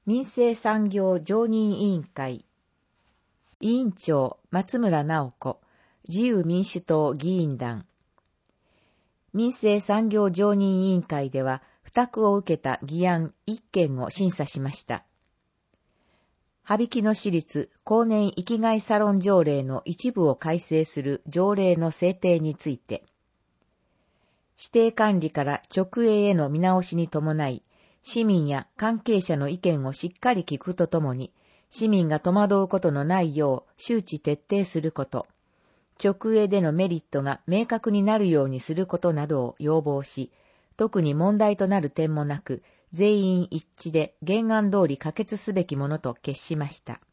民生産業常任委員会委員長松村直子自由民主党議員団。民生産業常任委員会では付託を受けた議案1件を審査しました。羽曳野市立後年生きがいサロン条例の一部を改正する条例の制定について、指定管理から直営への見直しに伴い、市民や関係者の意見をしっかり聞くとともに、市民が戸惑うことのないよう周知徹底すること、直営でのメリットが明確になるようにすることなどを要望し、特に問題となる点もなく、全員一致で原案通り可決すべきものと決しました。